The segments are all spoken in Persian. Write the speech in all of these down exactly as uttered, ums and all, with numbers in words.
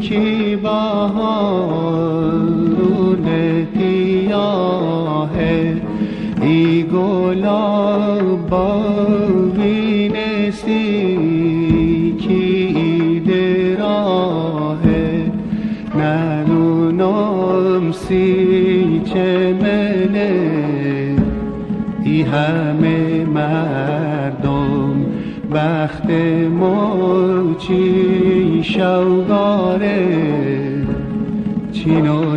کی بهارون تیاهه ای گلاب بینسی کی دراهه ندونم سی چه منه ای همه مردم بخت ما چی شوگاره چین و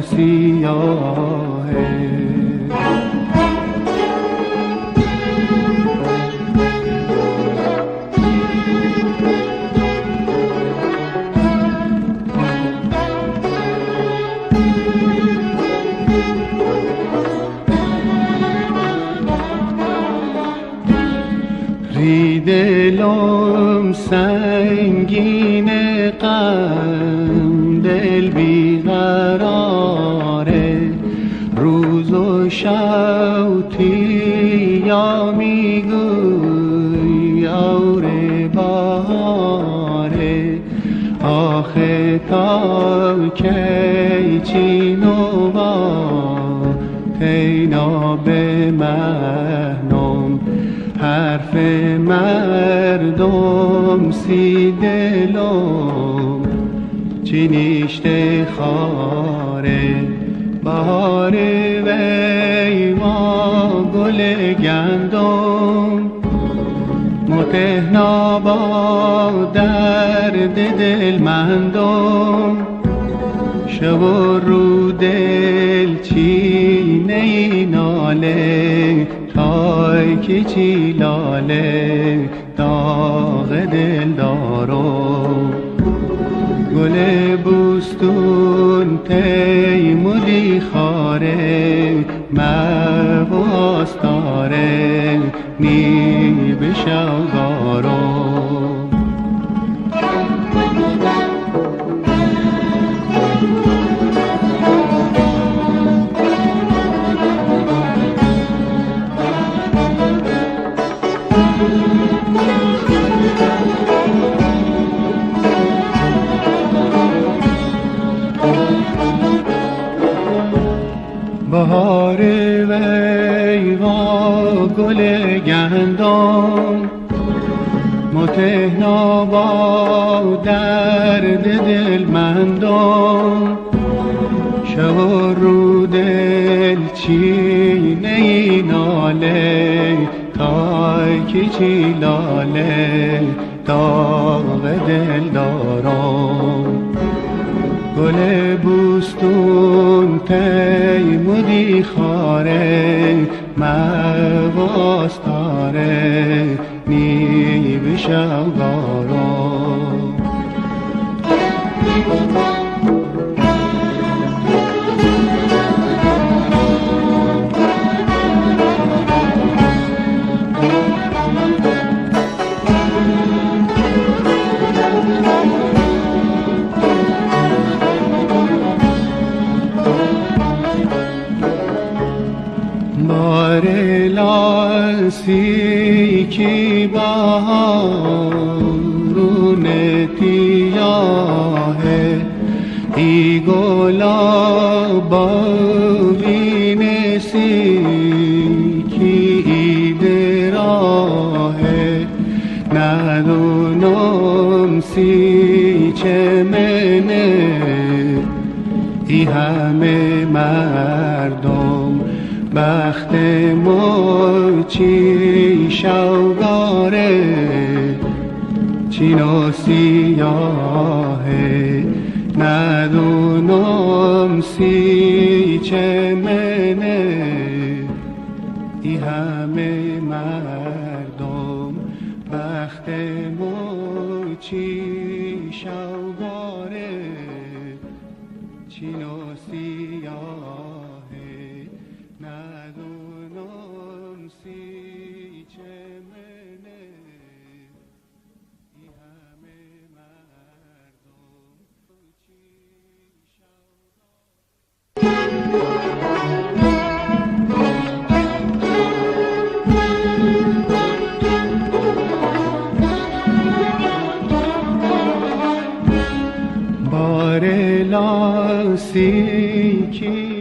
سیاهه دلم سنگین غم دل بیقراره روز و شب تیا میگوی آوره بهاره آخه تا کی چینو با تینا به مهنم حرف مردم سی دلم چی نیشته خاره بهار وی ما گل گندم متهنا با درد دل مندم شب و رو دل چینه ای ناله تای که چی لاله داغ دل دارم گل بوستون تیمولی خاره مواست داره نی بشوگارم بهار وی وا گل گندم متهنا با درد دل مندم شب و رو دل چینه ای ناله تای که چی لاله داغ دل دارم گل بوستون تیمودی خاره مواست داره نی بشوگارم باره لاسی کی بهارون تیاهه ای گلاب بینسی کی دراهه ندونم سی چه منه ای همه مردم بخت ما چی شوگاره چین و سیاهه ندونم سی چه منه ای همه مردم بخت ما چی شوگاره چین و سیاهه ندونم سی چه منه ای همه مردم چی شوگاره بر لاستیکی